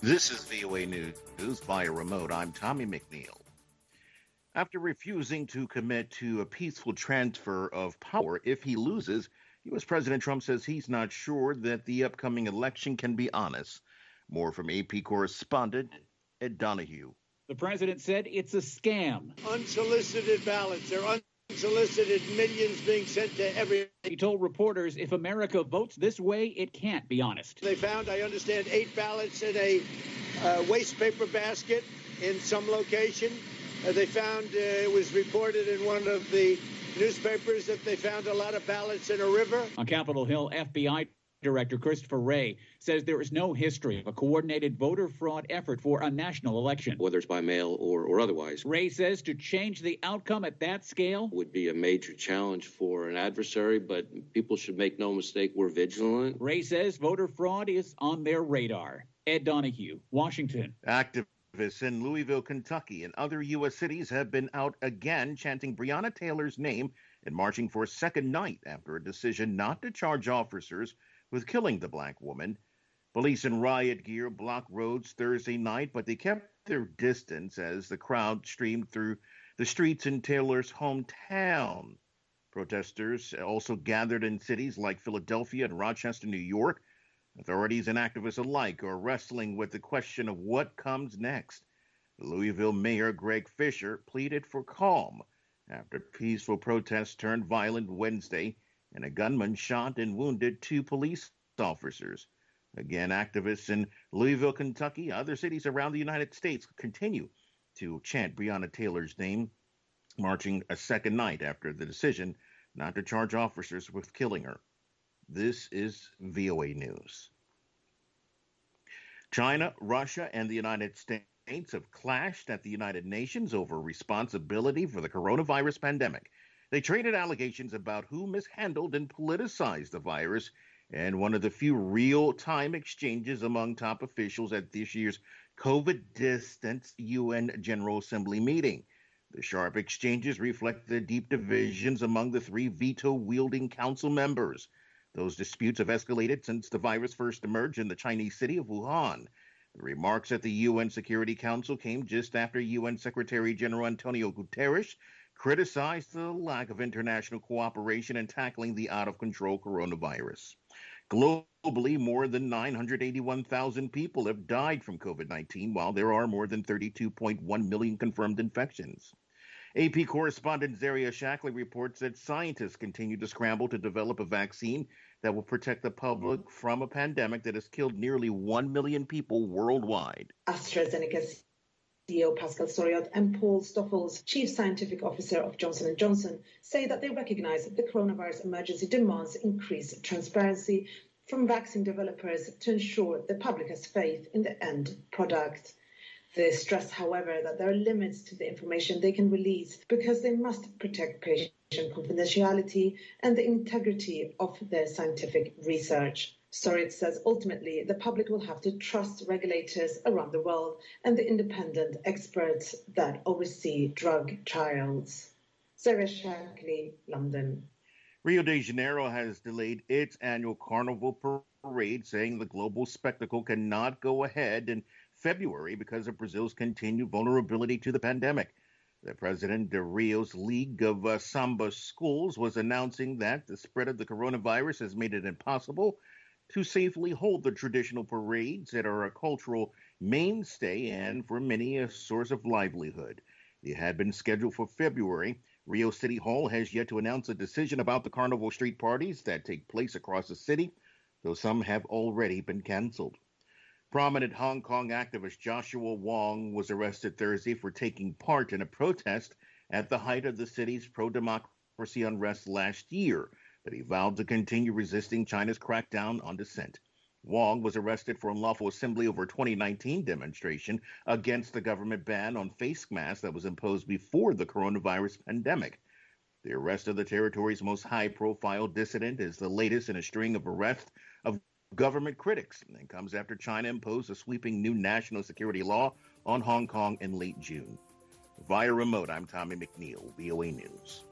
This is VOA News via remote. I'm Tommy McNeil. After refusing to commit to a peaceful transfer of power if he loses, U.S. President Trump says he's not sure that the upcoming election can be honest. More from AP correspondent Ed Donahue. The president said it's a scam. Unsolicited ballots. They're unsolicited, millions being sent to every. He told reporters if America votes this way, it can't be honest. They found, I understand, 8 ballots in a waste paper basket in some location. They found, it was reported in one of the newspapers that they found a lot of ballots in a river. On Capitol Hill, FBI Director Christopher Wray says there is no history of a coordinated voter fraud effort for a national election, whether it's by mail or otherwise. Wray says to change the outcome at that scale would be a major challenge for an adversary, but people should make no mistake, we're vigilant. Wray says voter fraud is on their radar. Ed Donahue, Washington. Activists in Louisville, Kentucky, and other U.S. cities have been out again chanting Breonna Taylor's name and marching for a second night after a decision not to charge officers with killing the black woman. Police in riot gear blocked roads Thursday night, but they kept their distance as the crowd streamed through the streets in Taylor's hometown. Protesters also gathered in cities like Philadelphia and Rochester, New York. Authorities and activists alike are wrestling with the question of what comes next. Louisville Mayor Greg Fisher pleaded for calm after peaceful protests turned violent Wednesday and a gunman shot and wounded 2 police officers. Again, activists in Louisville, Kentucky, other cities around the United States continue to chant Breonna Taylor's name, marching a second night after the decision not to charge officers with killing her. This is VOA News. China, Russia, and the United States have clashed at the United Nations over responsibility for the coronavirus pandemic. They traded allegations about who mishandled and politicized the virus, and one of the few real-time exchanges among top officials at this year's COVID-distanced UN General Assembly meeting. The sharp exchanges reflect the deep divisions among the 3 veto-wielding council members. Those disputes have escalated since the virus first emerged in the Chinese city of Wuhan. The remarks at the UN Security Council came just after UN Secretary General Antonio Guterres criticized the lack of international cooperation in tackling the out-of-control coronavirus. Globally, more than 981,000 people have died from COVID-19, while there are more than 32.1 million confirmed infections. AP correspondent Zaria Shackley reports that scientists continue to scramble to develop a vaccine that will protect the public from a pandemic that has killed nearly 1 million people worldwide. AstraZeneca's CEO Pascal Soriot and Paul Stoffels, Chief Scientific Officer of Johnson & Johnson, say that they recognize that the coronavirus emergency demands increased transparency from vaccine developers to ensure the public has faith in the end product. They stress, however, that there are limits to the information they can release because they must protect patient confidentiality and the integrity of their scientific research. Soriot says ultimately the public will have to trust regulators around the world and the independent experts that oversee drug trials. Sarah Shackley, London. Rio de Janeiro has delayed its annual carnival parade, saying the global spectacle cannot go ahead in February because of Brazil's continued vulnerability to the pandemic. The president of Rio's League of Samba Schools was announcing that the spread of the coronavirus has made it impossible to safely hold the traditional parades that are a cultural mainstay and for many a source of livelihood. It had been scheduled for February. Rio City Hall has yet to announce a decision about the carnival street parties that take place across the city, though some have already been canceled. Prominent Hong Kong activist Joshua Wong was arrested Thursday for taking part in a protest at the height of the city's pro-democracy unrest last year, but he vowed to continue resisting China's crackdown on dissent. Wong was arrested for unlawful assembly over a 2019 demonstration against the government ban on face masks that was imposed before the coronavirus pandemic. The arrest of the territory's most high-profile dissident is the latest in a string of arrests of government critics and comes after China imposed a sweeping new national security law on Hong Kong in late June. Via remote, I'm Tommy McNeil, VOA News.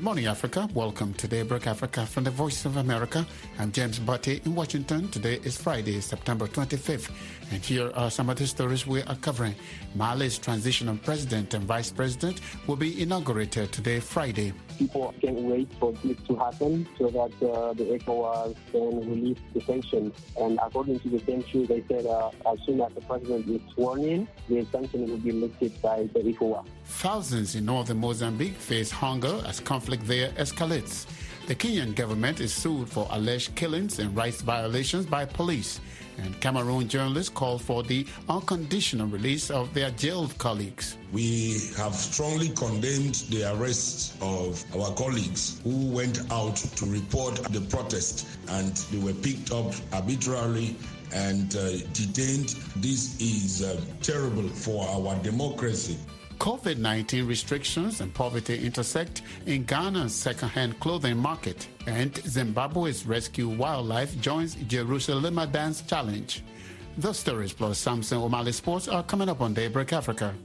morning, Africa. Welcome to Daybreak Africa from the Voice of America. I'm James Butte in Washington. Today is Friday, September 25th. And here are some of the stories we are covering. Mali's transitional president and vice president will be inaugurated today, Friday. People can't wait for this to happen so that the ECOWAS can release the sanctions. And according to the century, they said as soon as the president is sworn in, the sanctions will be lifted by the ECOWAS. Thousands in northern Mozambique face hunger as conflict there escalates. The Kenyan government is sued for alleged killings and rights violations by police. And Cameroon journalists call for the unconditional release of their jailed colleagues. We have strongly condemned the arrest of our colleagues who went out to report the protest, and they were picked up arbitrarily and detained. This is terrible for our democracy. COVID-19 restrictions and poverty intersect in Ghana's second-hand clothing market, and Zimbabwe's rescue wildlife joins Jerusalem Dance Challenge. Those stories plus Samson O'Malley Sports are coming up on Daybreak Africa.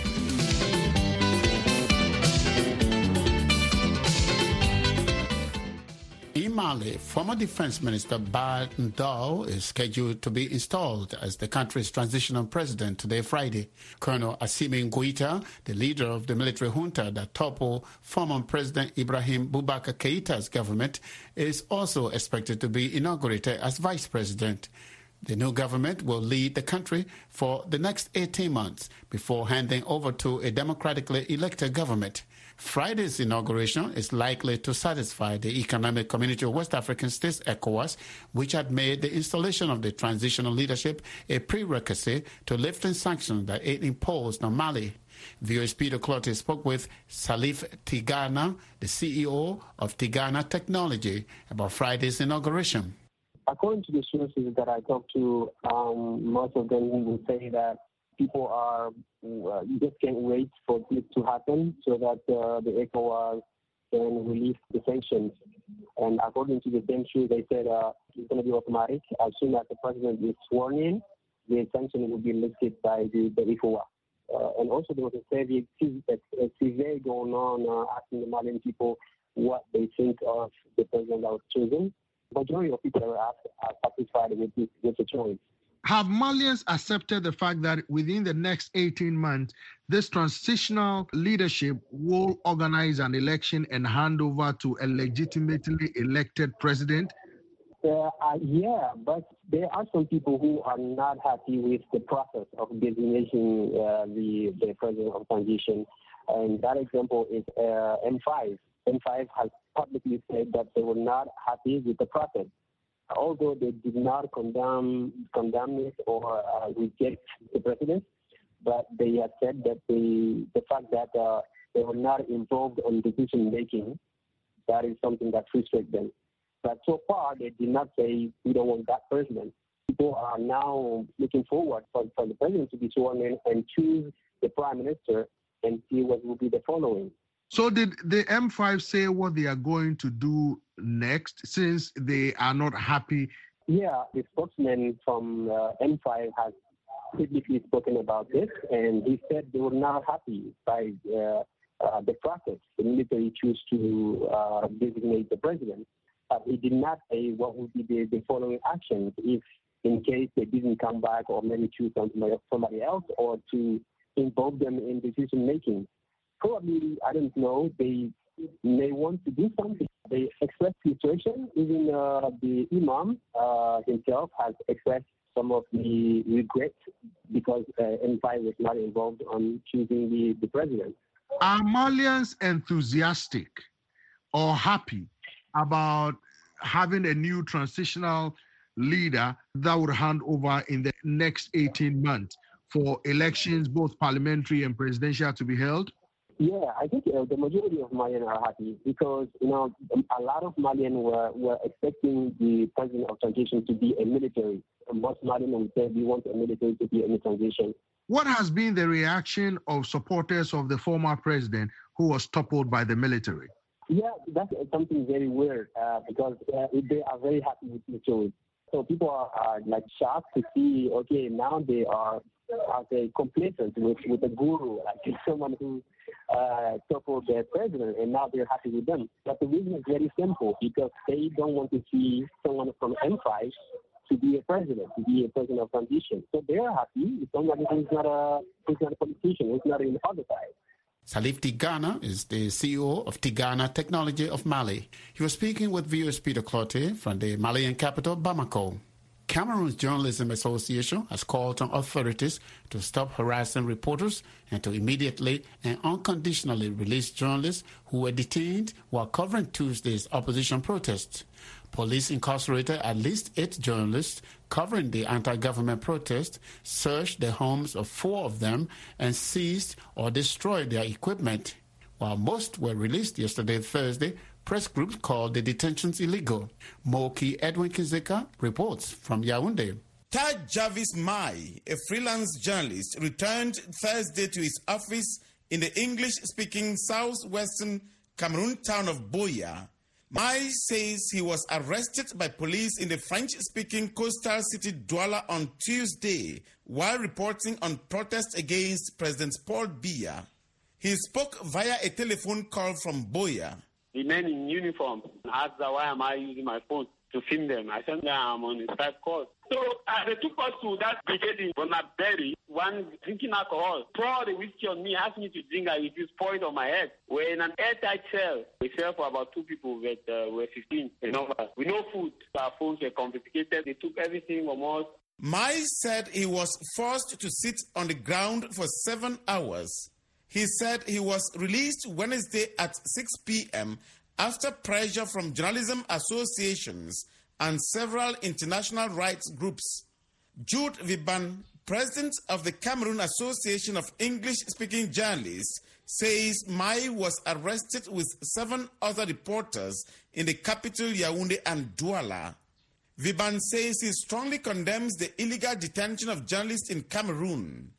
In Mali, former Defense Minister Ba Ndao is scheduled to be installed as the country's transitional president today, Friday. Colonel Assimi Goïta, the leader of the military junta that toppled former President Ibrahim Boubacar Keïta's government, is also expected to be inaugurated as vice president. The new government will lead the country for the next 18 months before handing over to a democratically elected government. Friday's inauguration is likely to satisfy the Economic Community of West African States, ECOWAS, which had made the installation of the transitional leadership a prerequisite to lifting sanctions that it imposed on Mali. VOA's Peter Clottey spoke with Salif Tigana, the CEO of Tigana Technology, about Friday's inauguration. According to the sources that I talked to, most of them will say that people are, you just can't wait for this to happen so that the ECOWAS can release the sanctions. And according to the century, they said it's going to be automatic. As soon as the president is sworn in, the sanctions will be lifted by the ECOWAS. And also there was a survey going on asking the Malian people what they think of the president that was chosen. The majority of people are satisfied with the choice. Have Malians accepted the fact that within the next 18 months, this transitional leadership will organize an election and hand over to a legitimately elected president? Yeah, but there are some people who are not happy with the process of designating the president of transition. And that example is M5. M5 has publicly said that they were not happy with the process. Although they did not condemn it or reject the president, but they have said that the fact that they were not involved in decision making, that is something that frustrates them. But so far, they did not say we don't want that president. People are now looking forward for the president to be sworn in and choose the prime minister and see what will be the following. So did the M5 say what they are going to do next, since they are not happy? Yeah, the spokesman from M5 has publicly spoken about this, and he said they were not happy by the process. The military chose to designate the president. He did not say what would be the following actions if, in case they didn't come back, or maybe choose somebody else, or to involve them in decision making. Probably, I don't know, they may want to do something. They expressed frustration. Even the Imam himself has expressed some of the regret because M5 was not involved on choosing the president. Are Malians enthusiastic or happy about having a new transitional leader that would hand over in the next 18 months for elections, both parliamentary and presidential, to be held? Yeah, I think the majority of Malians are happy because, a lot of Malians were expecting the president of transition to be a military. Most Malians would say we want a military to be in the transition. What has been the reaction of supporters of the former president who was toppled by the military? Yeah, that's something very weird because they are very happy with the choice. So people are like shocked to see, okay, now they are complacent with a guru, like someone who toppled their president, and now they're happy with them. But the reason is very simple, because they don't want to see someone from M5 to be a president of transition. So they're happy with somebody who's not a politician, who's not in the other side. Salif Tigana is the CEO of Tigana Technology of Mali. He was speaking with VOA's Peter Clotte from the Malian capital, Bamako. Cameroon's Journalism Association has called on authorities to stop harassing reporters and to immediately and unconditionally release journalists who were detained while covering Tuesday's opposition protests. Police incarcerated at least 8 journalists covering the anti-government protest, searched the homes of 4 of them, and seized or destroyed their equipment. While most were released yesterday, Thursday, press groups called the detentions illegal. Moki Edwin Kinzeka reports from Yaoundé. Taj Jarvis Mai, a freelance journalist, returned Thursday to his office in the English-speaking southwestern Cameroon town of Buea. Mai says he was arrested by police in the French-speaking coastal city Douala on Tuesday while reporting on protests against President Paul Biya. He spoke via a telephone call from Buea. The men in uniform asked why am I using my phone to film them. I said I'm on a Skype call. So they took us to that brigade in Bonaberi, one drinking alcohol, poured the whiskey on me, asked me to drink, and it just poured on my head. We're in an airtight cell. We cell for about 2 people, but we're 15 in number. With no food. Our phones were confiscated. They took everything from us. Mai said he was forced to sit on the ground for 7 hours. He said he was released Wednesday at 6 p.m. after pressure from journalism associations and several international rights groups. Jude Viban, president of the Cameroon Association of English-Speaking Journalists, says Mai was arrested with 7 other reporters in the capital Yaoundé and Douala. Viban says he strongly condemns the illegal detention of journalists in Cameroon.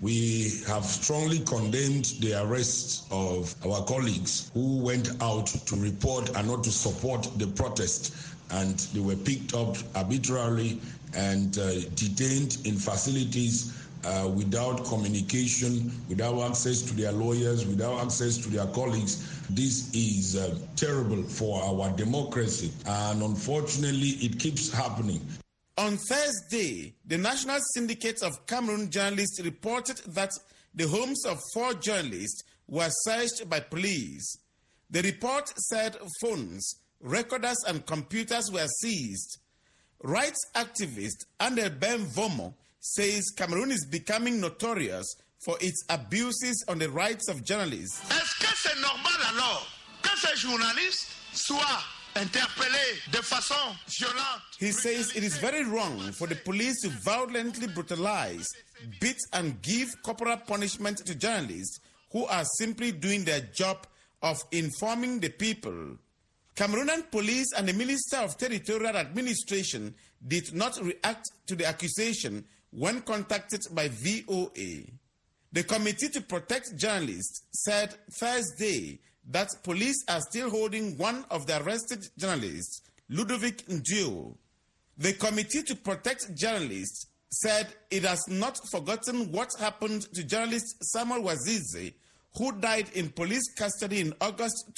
We have strongly condemned the arrest of our colleagues who went out to report and not to support the protest, and they were picked up arbitrarily and detained in facilities without communication, without access to their lawyers, without access to their colleagues. This is terrible for our democracy, and unfortunately it keeps happening. On Thursday, the National Syndicate of Cameroon Journalists reported that the homes of 4 journalists were searched by police. The report said phones, recorders and computers were seized. Rights activist Andel Ben Vomo says Cameroon is becoming notorious for its abuses on the rights of journalists. Est-ce que c'est normal alors que ces journalistes soient interpellés de façon violente? He says it is very wrong for the police to violently brutalize, beat and give corporal punishment to journalists who are simply doing their job of informing the people. Cameroonian police and the Minister of Territorial Administration did not react to the accusation when contacted by VOA. The Committee to Protect Journalists said Thursday that police are still holding one of the arrested journalists, Ludovic Ndio. The Committee to Protect Journalists said it has not forgotten what happened to journalist Samuel Wazize, who died in police custody in August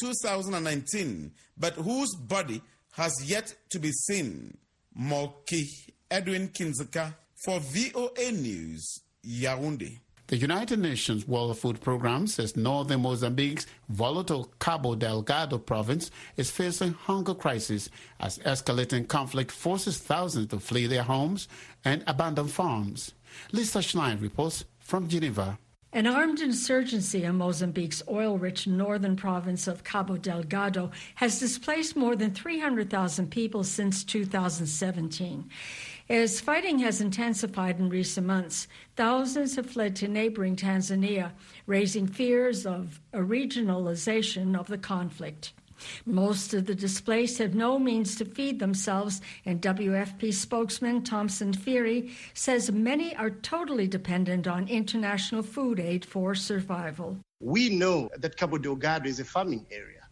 2019, but whose body has yet to be seen. Moki Edwin Kinzeka for VOA News, Yaoundé. The United Nations World Food Programme says northern Mozambique's volatile Cabo Delgado province is facing hunger crisis as escalating conflict forces thousands to flee their homes and abandon farms. Lisa Schlein reports from Geneva. An armed insurgency in Mozambique's oil-rich northern province of Cabo Delgado has displaced more than 300,000 people since 2017. As fighting has intensified in recent months, thousands have fled to neighboring Tanzania, raising fears of a regionalization of the conflict. Most of the displaced have no means to feed themselves, and WFP spokesman Thomson Phiri says many are totally dependent on international food aid for survival. We know that Cabo Delgado is a farming area.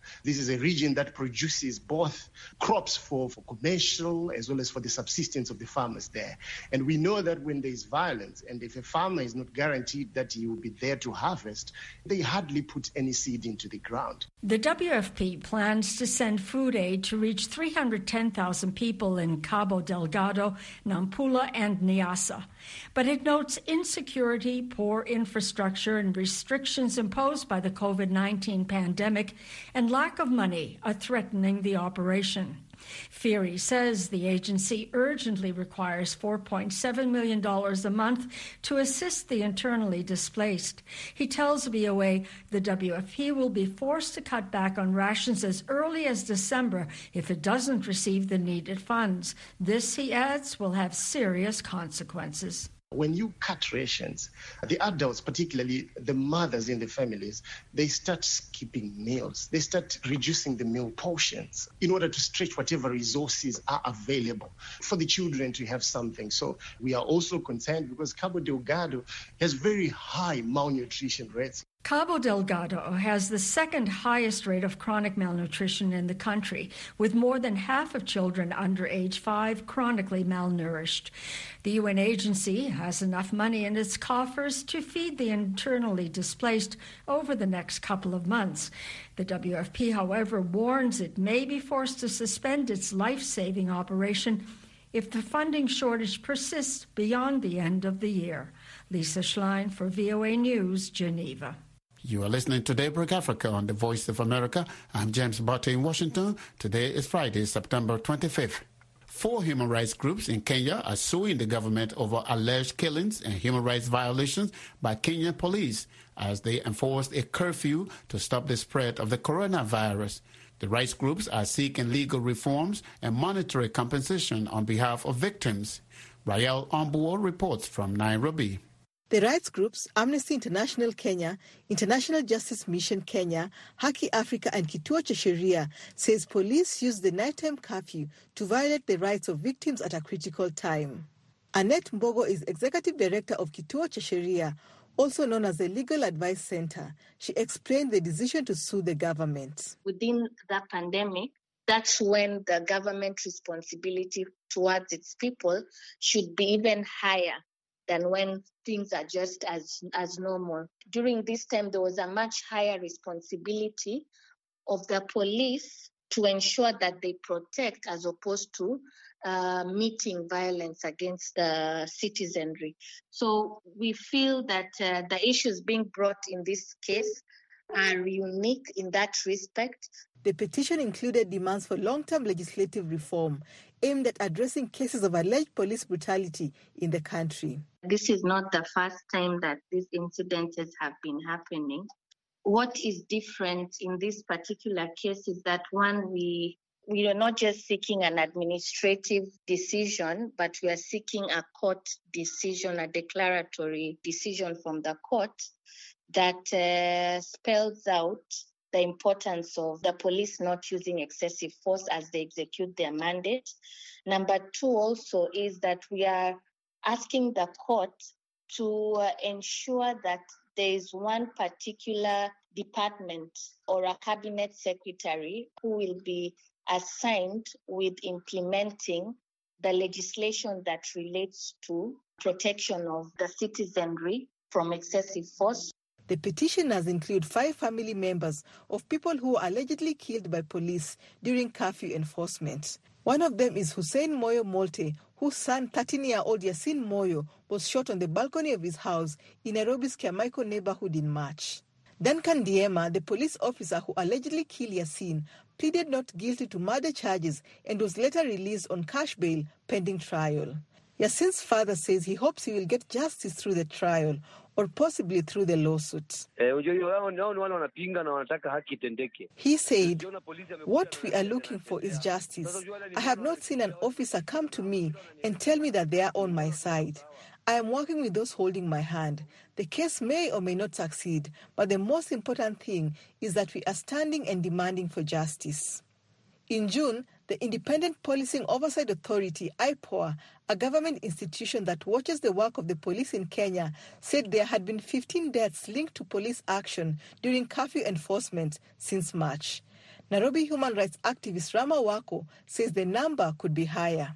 This is a region that produces both crops for commercial as well as for the subsistence of the farmers there. And we know that when there is violence, and if a farmer is not guaranteed that he will be there to harvest, they hardly put any seed into the ground. The WFP plans to send food aid to reach 310,000 people in Cabo Delgado, Nampula, and Niassa. But it notes insecurity, poor infrastructure, and restrictions imposed by the COVID-19 pandemic and lack of money are threatening the operation. FERI says the agency urgently requires $4.7 million a month to assist the internally displaced. He tells VOA the WFP will be forced to cut back on rations as early as December if it doesn't receive the needed funds. This, he adds, will have serious consequences. When you cut rations, the adults, particularly the mothers in the families, they start skipping meals. They start reducing the meal portions in order to stretch whatever resources are available for the children to have something. So we are also concerned because Cabo Delgado has very high malnutrition rates. Cabo Delgado has the second highest rate of chronic malnutrition in the country, with more than half of children under age 5 chronically malnourished. The UN agency has enough money in its coffers to feed the internally displaced over the next couple of months. The WFP, however, warns it may be forced to suspend its life-saving operation if the funding shortage persists beyond the end of the year. Lisa Schlein for VOA News, Geneva. You are listening to Daybreak Africa on the Voice of America. I'm James Botte in Washington. Today is Friday, September 25th. 4 human rights groups in Kenya are suing the government over alleged killings and human rights violations by Kenyan police as they enforced a curfew to stop the spread of the coronavirus. The rights groups are seeking legal reforms and monetary compensation on behalf of victims. Rael Ombuo reports from Nairobi. The rights groups Amnesty International Kenya, International Justice Mission Kenya, Haki Africa and Kituo cha Sheria says police used the nighttime curfew to violate the rights of victims at a critical time. Annette Mbogo is Executive Director of Kituo cha Sheria, also known as the Legal Advice Center. She explained the decision to sue the government. Within the pandemic, that's when the government responsibility towards its people should be even higher than when things are just as normal. During this time, there was a much higher responsibility of the police to ensure that they protect as opposed to meeting violence against the citizenry. So we feel that the issues being brought in this case are unique in that respect. The petition included demands for long-term legislative reform aimed at addressing cases of alleged police brutality in the country. This is not the first time that these incidents have been happening. What is different in this particular case is that, one, we are not just seeking an administrative decision, but we are seeking a court decision, a declaratory decision from the court that spells out the importance of the police not using excessive force as they execute their mandate. Number 2 also is that we are asking the court to ensure that there is one particular department or a cabinet secretary who will be assigned with implementing the legislation that relates to protection of the citizenry from excessive force. The petitioners include 5 family members of people who were allegedly killed by police during curfew enforcement. One of them is Hussein Moyo Molte, whose son, 13-year-old Yasin Moyo, was shot on the balcony of his house in Nairobi's Kiamaiko neighborhood in March. Duncan Diema, the police officer who allegedly killed Yasin, pleaded not guilty to murder charges and was later released on cash bail pending trial. Yasin's father says he hopes he will get justice through the trial or possibly through the lawsuit. He said, "What we are looking for is justice. I have not seen an officer come to me and tell me that they are on my side. I am working with those holding my hand. The case may or may not succeed, but the most important thing is that we are standing and demanding for justice." In June, the Independent Policing Oversight Authority, IPOA, a government institution that watches the work of the police in Kenya, said there had been 15 deaths linked to police action during curfew enforcement since March. Nairobi human rights activist Rama Wako says the number could be higher.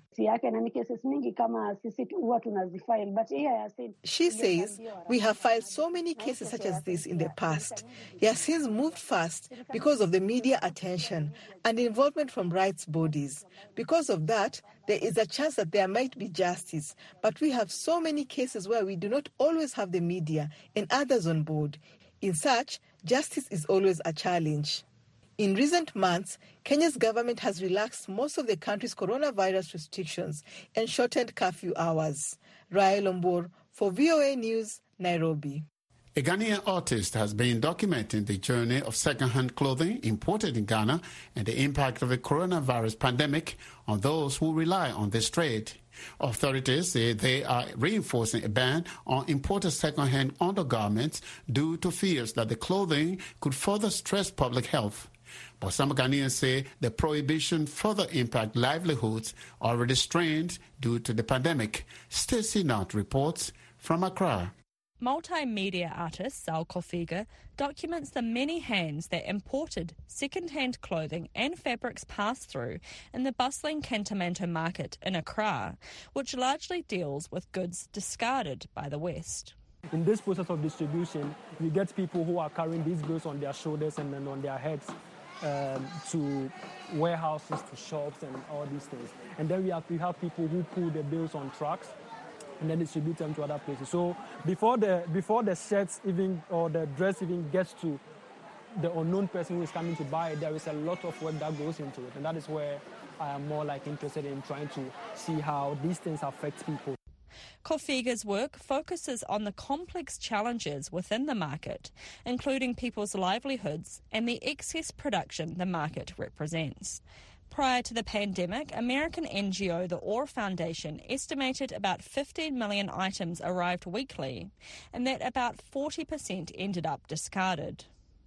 She says, we have filed so many cases such as this in the past. He has since moved fast because of the media attention and involvement from rights bodies. Because of that, there is a chance that there might be justice. But we have so many cases where we do not always have the media and others on board. In such, justice is always a challenge. In recent months, Kenya's government has relaxed most of the country's coronavirus restrictions and shortened curfew hours. Rael Ombor for VOA News, Nairobi. A Ghanaian artist has been documenting the journey of second-hand clothing imported in Ghana and the impact of the coronavirus pandemic on those who rely on this trade. Authorities say they are reinforcing a ban on imported second-hand undergarments due to fears that the clothing could further stress public health. But some Ghanaians say the prohibition further impact livelihoods already strained due to the pandemic. Stacey Knott reports from Accra. Multimedia artist Sal Kofiga documents the many hands that imported second-hand clothing and fabrics passed through in the bustling Kantamanto market in Accra, which largely deals with goods discarded by the West. In this process of distribution, we get people who are carrying these goods on their shoulders and then on their heads to warehouses, to shops and all these things. And then we have people who pull the bills on trucks and then distribute them to other places. So before the shirts even or the dress even gets to the unknown person who is coming to buy it, there is a lot of work that goes into it. And that is where I am more interested in trying to see how these things affect people. Kofiga's work focuses on the complex challenges within the market, including people's livelihoods and the excess production the market represents. Prior to the pandemic, American NGO The Orr Foundation estimated about 15 million items arrived weekly, and that about 40% ended up discarded.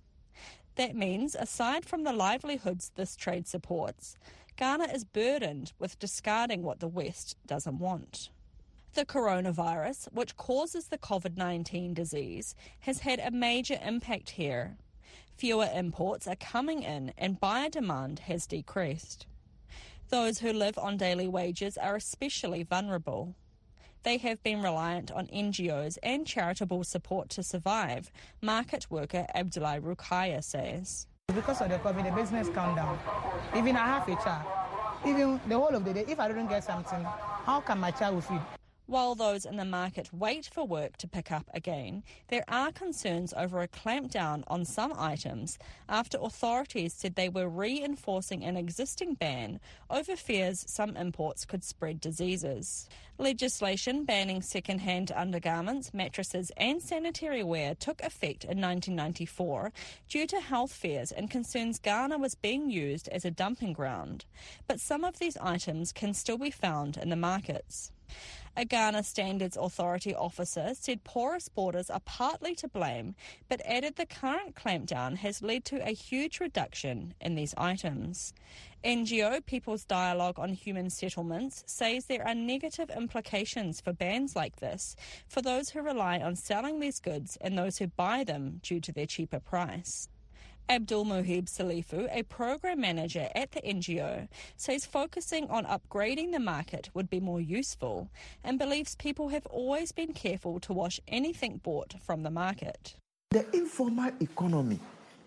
That means, aside from the livelihoods this trade supports, Ghana is burdened with discarding what the West doesn't want. The coronavirus, which causes the COVID-19 disease, has had a major impact here. Fewer imports are coming in and buyer demand has decreased. Those who live on daily wages are especially vulnerable. They have been reliant on NGOs and charitable support to survive, market worker Abdullah Rukaya says. Because of the COVID, the business calmed down. Even I have a child. Even the whole of the day, if I don't get something, how can my child feed? While those in the market wait for work to pick up again, there are concerns over a clampdown on some items after authorities said they were reinforcing an existing ban over fears some imports could spread diseases. Legislation banning second-hand undergarments, mattresses and sanitary ware took effect in 1994 due to health fears and concerns Ghana was being used as a dumping ground. But some of these items can still be found in the markets. A Ghana Standards Authority officer said porous borders are partly to blame, but added the current clampdown has led to a huge reduction in these items. NGO People's Dialogue on Human Settlements says there are negative implications for bans like this for those who rely on selling these goods and those who buy them due to their cheaper price. Abdul Muhib Salifu, a program manager at the NGO, says focusing on upgrading the market would be more useful and believes people have always been careful to wash anything bought from the market. The informal economy,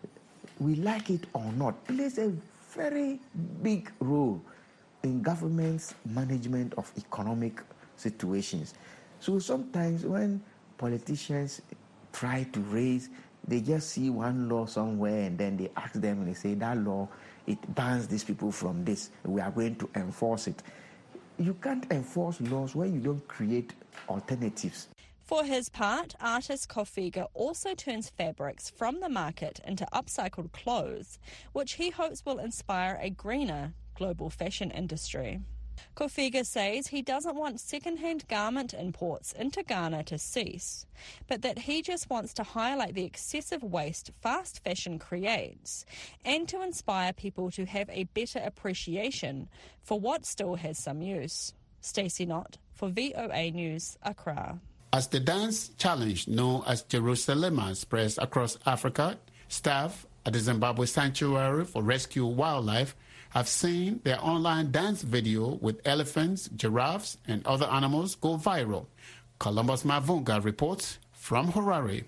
we like it or not, plays a very big role in government's management of economic situations. So sometimes when politicians try to raise, they just see one law somewhere and then they ask them and they say that law, it bans these people from this. We are going to enforce it. You can't enforce laws when you don't create alternatives. For his part, artist Kofiga also turns fabrics from the market into upcycled clothes, which he hopes will inspire a greener global fashion industry. Kofiga says he doesn't want second-hand garment imports into Ghana to cease, but that he just wants to highlight the excessive waste fast fashion creates and to inspire people to have a better appreciation for what still has some use. Stacey Knott for VOA News, Accra. As the dance challenge known as Jerusalema spreads across Africa, staff at the Zimbabwe Sanctuary for Rescue Wildlife have seen their online dance video with elephants, giraffes, and other animals go viral. Columbus Mavunga reports from Harare.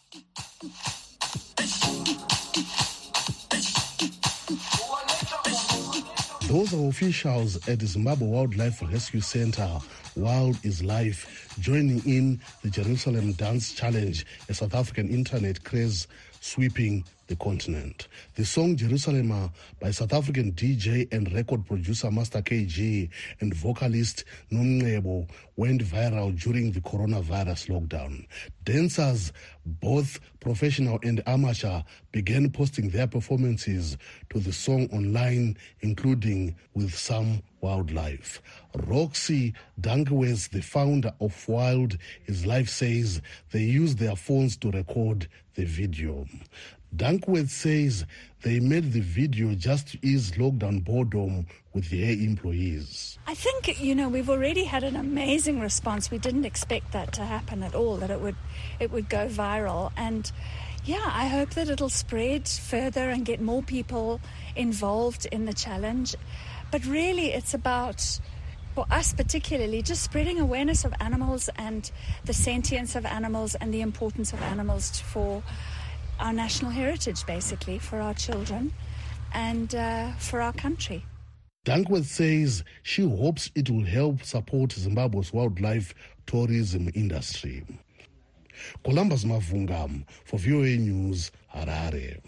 Those are officials at the Zimbabwe Wildlife Rescue Center. Wild is Life, joining in the Jerusalem Dance Challenge, a South African internet craze sweeping the continent. The song Jerusalem by South African DJ and record producer Master KG and vocalist Nomncebo went viral during the coronavirus lockdown. Dancers, both professional and amateur, began posting their performances to the song online, including with some wildlife. Roxy Dankwes, the founder of Wild is Life, says they used their phones to record the video. Dankwes says they made the video just to ease lockdown boredom with their employees. I think, we've already had an amazing response. We didn't expect that to happen at all, that it would go viral. And I hope that it'll spread further and get more people involved in the challenge. But really, it's about, for us particularly, just spreading awareness of animals and the sentience of animals and the importance of animals for our national heritage, basically, for our children and for our country. Dankwes says she hopes it will help support Zimbabwe's wildlife tourism industry. Columbus Mavunga for VOA News, Harare.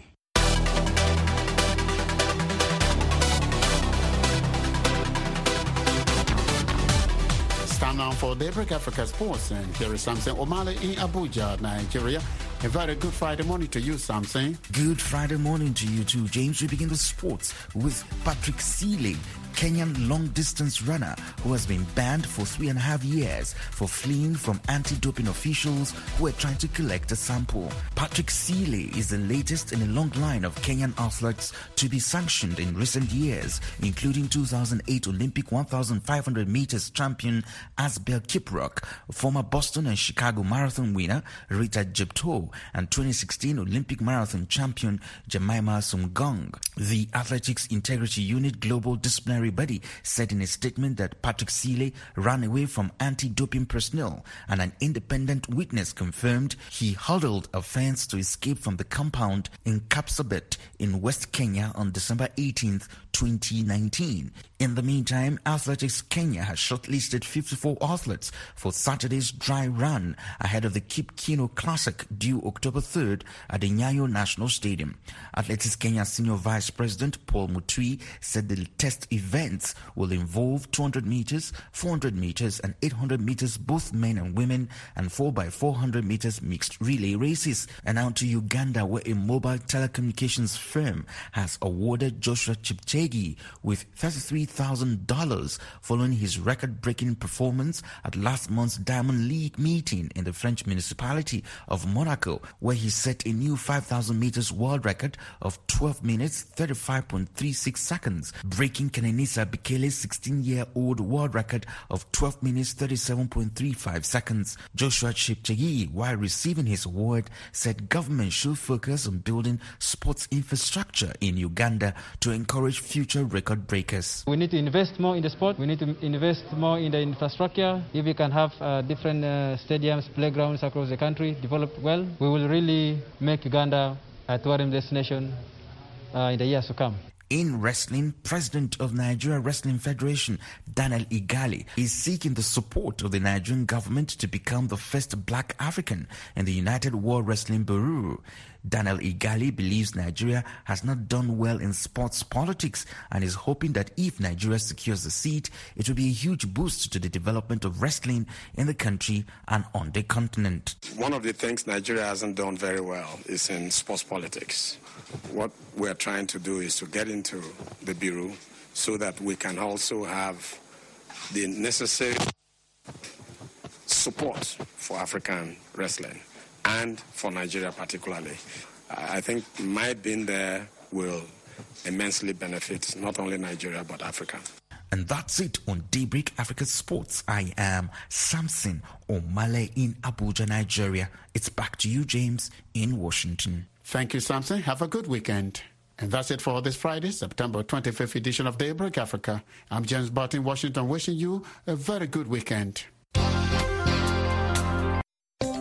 Time now for Daybreak Africa Sports, and here is Samson Omale in Abuja, Nigeria. A very good Friday morning to you, Samson. Good Friday morning to you too, James. We begin the sports with Patrick Seeley, Kenyan long-distance runner who has been banned for 3.5 years for fleeing from anti-doping officials who were trying to collect a sample. Patrick Seeley is the latest in a long line of Kenyan athletes to be sanctioned in recent years, including 2008 Olympic 1,500 meters champion Asbel Kiprop, former Boston and Chicago marathon winner Rita Jepto, and 2016 Olympic marathon champion Jemima Sumgong. The Athletics Integrity Unit Global Disciplinary Body said in a statement that Patrick Seeley ran away from anti-doping personnel, and an independent witness confirmed he huddled a fence to escape from the compound in Kapsabet in West Kenya on December 18th, 2019. In the meantime, Athletics Kenya has shortlisted 54 athletes for Saturday's dry run ahead of the Kip Keino Classic due October 3rd at the Nyayo National Stadium. Athletics Kenya Senior Vice President Paul Mutui said the test events will involve 200 meters, 400 meters and 800 meters, both men and women, and 4x400 meters mixed relay races. And now to Uganda, where a mobile telecommunications firm has awarded Joshua Cheptegei with $33,000 following his record-breaking performance at last month's Diamond League meeting in the French municipality of Monaco, where he set a new 5,000 meters world record of 12 minutes 35.36 seconds, breaking Kenenisa Bekele's 16-year-old world record of 12 minutes 37.35 seconds. Joshua Cheptegei, while receiving his award, said government should focus on building sports infrastructure in Uganda to encourage future record breakers. We need to invest more in the sport. We need to invest more in the infrastructure. If we can have different stadiums, playgrounds across the country develop well, we will really make Uganda a tourism destination in the years to come. In wrestling, President of Nigeria Wrestling Federation, Daniel Igali, is seeking the support of the Nigerian government to become the first black African in the United World Wrestling Bureau. Daniel Igali believes Nigeria has not done well in sports politics and is hoping that if Nigeria secures the seat, it will be a huge boost to the development of wrestling in the country and on the continent. One of the things Nigeria hasn't done very well is in sports politics. What we're trying to do is to get into the Bureau so that we can also have the necessary support for African wrestling and for Nigeria particularly. I think my being there will immensely benefit not only Nigeria but Africa. And that's it on Daybreak Africa Sports. I am Samson Omale in Abuja, Nigeria. It's back to you, James, in Washington. Thank you, Samson. Have a good weekend. And that's it for this Friday, September 25th edition of Daybreak Africa. I'm James Barton, Washington, wishing you a very good weekend.